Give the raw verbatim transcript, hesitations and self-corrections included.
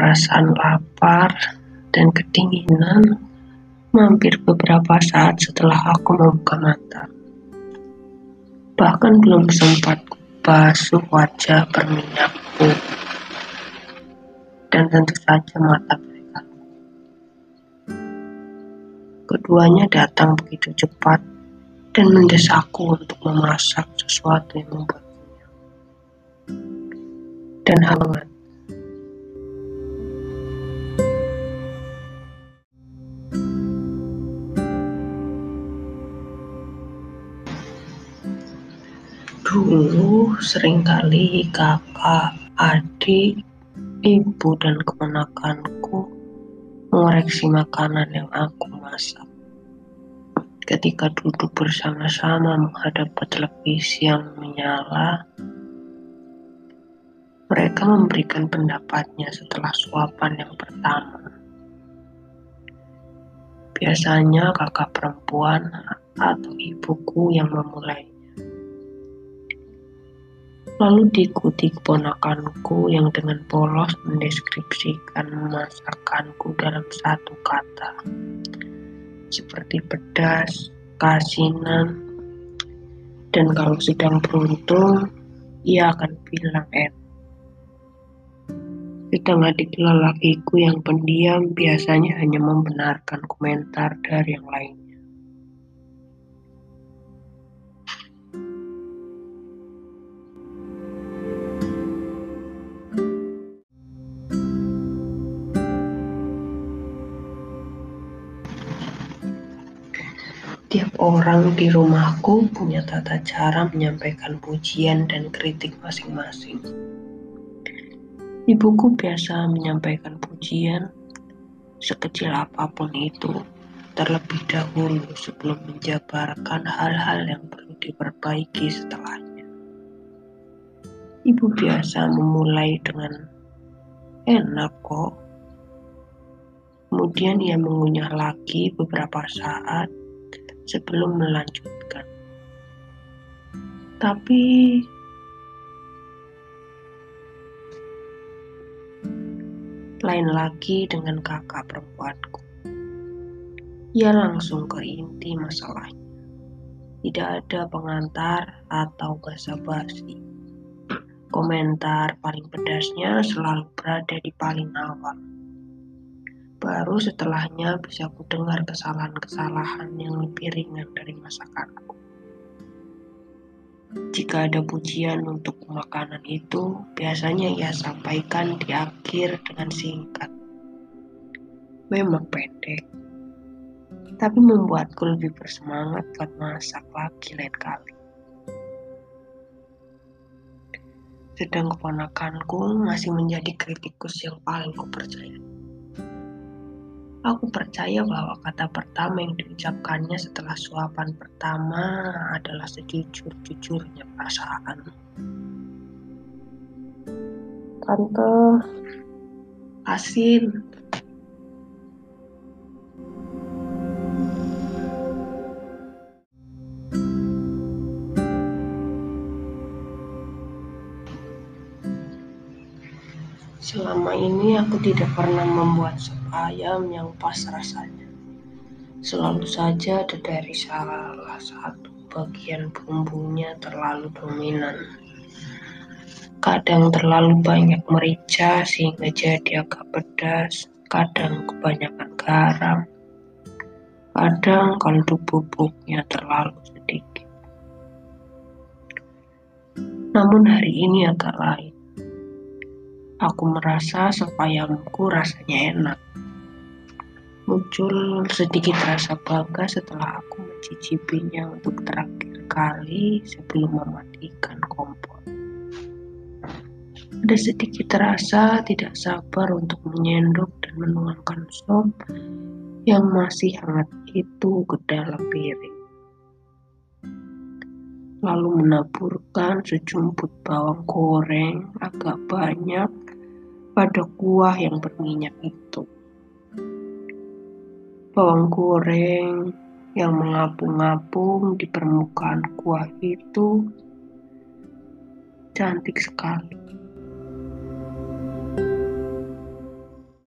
perasaan lapar dan kedinginan mampir beberapa saat setelah aku membuka mata. Bahkan belum sempat basuh wajah berminyakku, dan tentu saja mata mereka. Keduanya datang begitu cepat dan mendesakku untuk memasak sesuatu yang membuat kenyang dan hangat. Dulu seringkali kakak, adik, ibu dan keponakanku mengoreksi makanan yang aku masak. Ketika duduk bersama-sama menghadap ke televisi yang menyala, mereka memberikan pendapatnya setelah suapan yang pertama. Biasanya kakak perempuan atau ibuku yang memulai. Lalu diikuti keponakanku yang dengan polos mendeskripsikan masakanku dalam satu kata, seperti pedas, kasinan, dan kalau sedang beruntung, ia akan bilang enak. Sedang adik lelakiku yang pendiam biasanya hanya membenarkan komentar dari yang lainnya. Tiap orang di rumahku punya tata cara menyampaikan pujian dan kritik masing-masing. Ibuku biasa menyampaikan pujian sekecil apapun itu terlebih dahulu sebelum menjabarkan hal-hal yang perlu diperbaiki setelahnya. Ibu biasa memulai dengan enak kok. Kemudian ia mengunyah lagi beberapa saat sebelum melanjutkan. Tapi lain lagi dengan kakak perempuanku. Ia langsung ke inti masalahnya. Tidak ada pengantar atau basa-basi. Komentar paling pedasnya selalu berada di paling awal. Baru setelahnya bisa ku dengar kesalahan-kesalahan yang lebih ringan dari masakanku. Jika ada pujian untuk makanan itu, biasanya ia sampaikan di akhir dengan singkat. Memang pendek, tapi membuatku lebih bersemangat buat masak lagi lain kali. Sedang keponakanku masih menjadi kritikus yang paling kupercaya. Aku percaya bahwa kata pertama yang diucapkannya setelah suapan pertama adalah sejujur-jujurnya perasaan. Tante, asin. Selama ini aku tidak pernah membuat sop ayam yang pas rasanya. Selalu saja ada dari salah satu bagian bumbunya terlalu dominan. Kadang terlalu banyak merica sehingga jadi agak pedas, kadang kebanyakan garam, kadang kaldu bubuknya terlalu sedikit. Namun hari ini agak lain. Aku merasa sop ayamku rasanya enak. Muncul sedikit rasa bangga setelah aku mencicipinya untuk terakhir kali sebelum mematikan kompor. Ada sedikit rasa tidak sabar untuk menyendok dan menuangkan sop yang masih hangat itu ke dalam piring. Lalu menaburkan sejumput bawang goreng agak banyak pada kuah yang berminyak itu. Bawang goreng yang mengapung-apung di permukaan kuah itu cantik sekali.